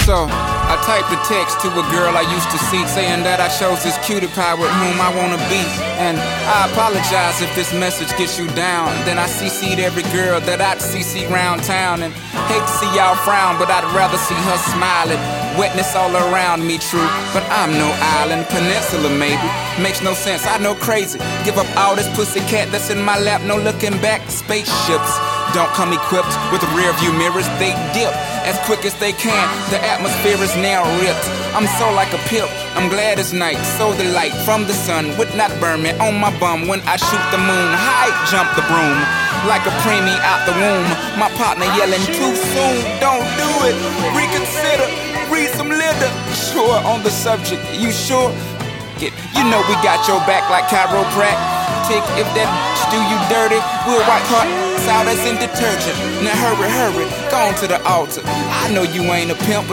So I typed a text to a girl I used to see, saying that I chose this cutie pie with whom I wanna be. And I apologize if this message gets you down. Then I CC'd every girl that I'd CC round town. And hate to see y'all frown, but I'd rather see her smiling. Wetness all around me, true, but I'm no island. Peninsula maybe, makes no sense, I know crazy. Give up all this pussycat that's in my lap, no looking back. Spaceships don't come equipped with rear view mirrors, they dip as quick as they can. The atmosphere is now ripped. I'm so like a pimp, I'm glad it's night. So the light from the sun would not burn me on my bum when I shoot the moon. High jump the broom like a preemie out the womb. My partner yelling too soon, don't do it, reconsider, read some litter. Sure on the subject, you sure? You know we got your back like chiropractic. If that do you dirty, we'll wipe her out as in detergent. Now hurry, hurry, go on to the altar. I know you ain't a pimp,